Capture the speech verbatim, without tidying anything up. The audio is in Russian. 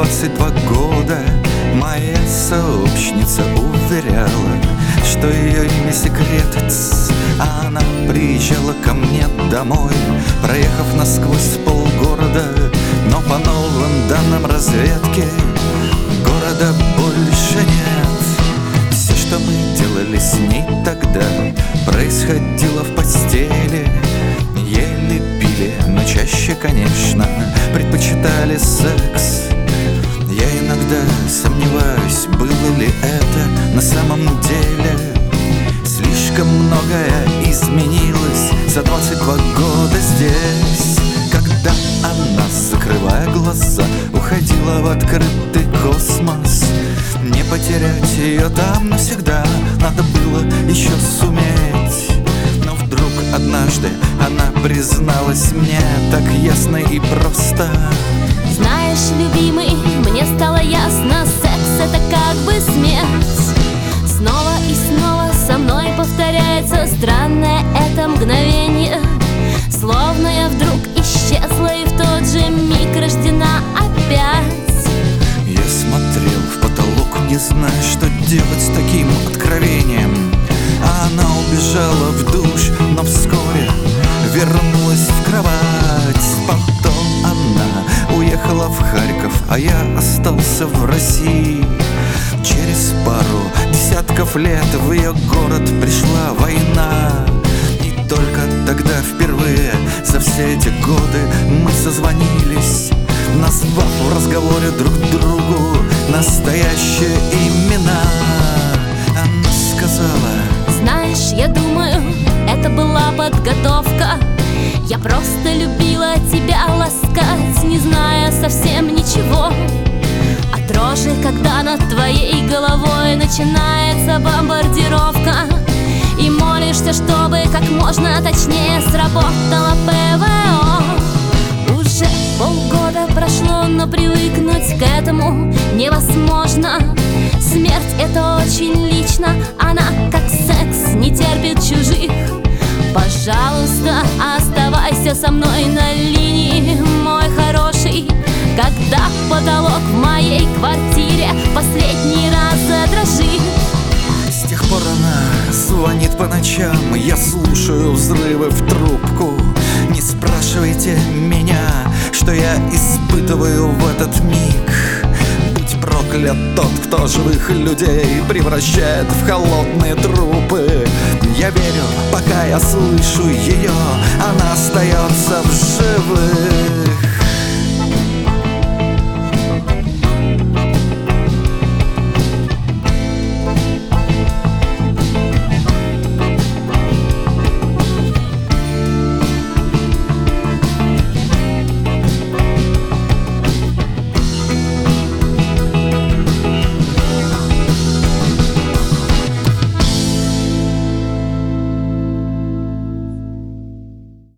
двадцать два года моя сообщница уверяла, что ее имя секрет. А она приезжала ко мне домой, проехав насквозь полгорода. Но по новым данным разведки города больше нет. Все, что мы делали с ней тогда, происходило в постели. Ели, пили, но чаще, конечно, предпочитали секс. Я иногда сомневаюсь, было ли это на самом деле. Слишком многое изменилось за двадцать два года здесь. Когда она, закрывая глаза, уходила в открытый космос, не потерять ее там навсегда надо было еще суметь. Но вдруг однажды она призналась мне так ясно и просто: знаешь, любимый, мне стало ясно, секс — это как бы смерть. Снова и снова со мной повторяется странное это мгновение, словно я вдруг исчезла и в тот же миг рождена опять. Я смотрел в потолок, не зная, что делать с таким откровением. А она убежала в душ, но вскоре вернулась в кровать. Потом она уехала в Харьков, а я остался в России. Через пару десятков лет в ее город пришла война. И только тогда впервые за все эти годы мы созвонились, назвав в разговоре друг другу настоящие имена. Она сказала: знаешь, я думаю, это была подготовка. Я просто любила тебя ласкать, не зная совсем ничего о дрожи, когда над твоей головой начинается бомбардировка. И молишься, чтобы как можно точнее сработала ПВО. Уже полгода прошло, но привыкнуть к этому невозможно. Смерть — это очень лично, она как секс не терпит чужих. Пожалуйста, оставайся со мной на линии, мой хороший. Когда потолок в моей квартире последний раз задрожит. С тех пор она звонит по ночам, я слушаю взрывы в трубку. Не спрашивайте меня, что я испытываю в этот миг. Будь проклят тот, кто живых людей превращает в холодные трупы. Я верю, пока я слышу ее,